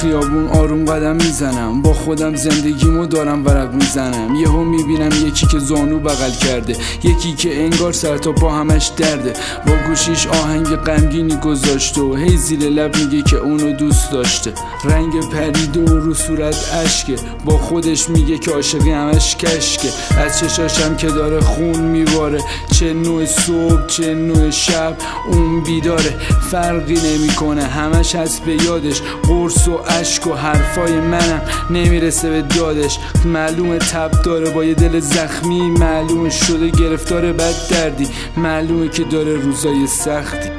خیابون آروم قدم میزنم، با خودم زندگیمو دارم ورق میزنم. یهو میبینم یکی که زانو بغل کرده، یکی که انگار سر تا پا همش درده، با گوشیش آهنگ غمگینی گذاشته و هی زیر لب میگه که اونو دوست داشته. رنگ پریده و رو صورت اشکه، با خودش میگه که عاشقی همش کشکه. از چشاشم که داره خون میواره، چه نوع صبح چه نوع شب اون بیداره، فرقی نمیکنه همش هست به یادش. قرص و اشک و حرفای منم نمیرسه به دادش. معلومه تب داره با یه دل زخمی، معلومه شده گرفتار بد دردی، معلومه که داره روزای سختی.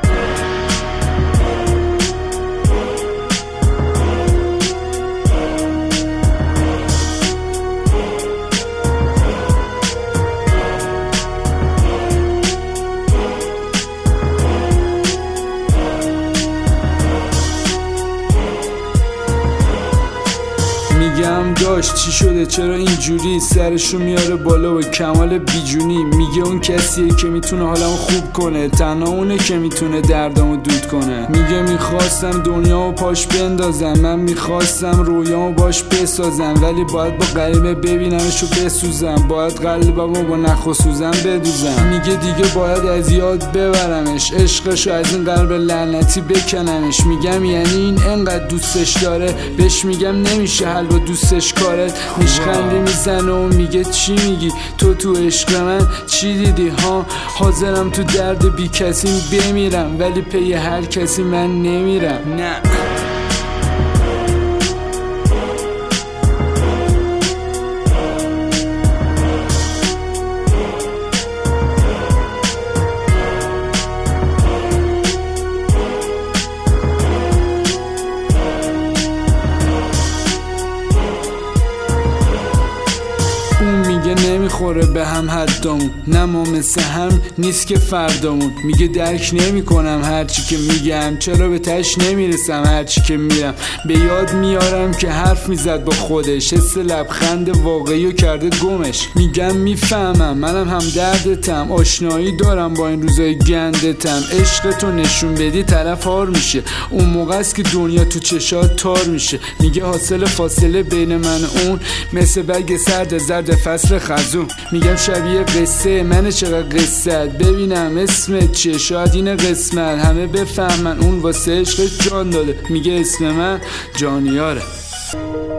میگم داشت چی شده چرا اینجوری، سرشو میاره بالا و کمال بیجونی. میگه اون کسیه که میتونه حالمو خوب کنه، تنها اونه که میتونه دردمو دود کنه. میگه میخواستم دنیامو پاش بندازم، من میخواستم رویامو باش بسازم، ولی باید با غریبه ببینمشو بسوزم، باید قلبمو با نخ و سوزن بدوزم. میگه دیگه باید از یاد ببرمش، عشقشو از این قلب لعنتی بکنمش. میگم یعنی این انقدر دوستش داره، بهش میگم نمیشه حل با دوستش کارت. میشخندی میزنه و میگه چی میگی تو عشق من چی دیدی ها؟ حاضرم تو درد بی کسی بمیرم، ولی پی هر کسی من نمیرم. نه نمیخوره به هم حدامون، نه ما مثل هم نیست که فردامون. میگه درک نمی کنم هرچی که میگم، چرا به تش نمیرسم هرچی که میرم. به یاد میارم که حرف میزد با خودش، حس لبخند واقعی و کرده گمش. میگم میفهمم منم هم دردتم، آشنایی دارم با این روزای گندتم. عشق تو نشون بدی طرف هار میشه، اون موقع است که دنیا تو چشات تار میشه. میگه حاصل فاصله بین من و اون مثل برگ سرد زرد فصل خزون. میگم شبیه قصه منه چقدر قصت، ببینم اسمت چیه شاید این قسمت همه بفهمن اون واسه عشق جان داده. میگه اسم من جانیاره.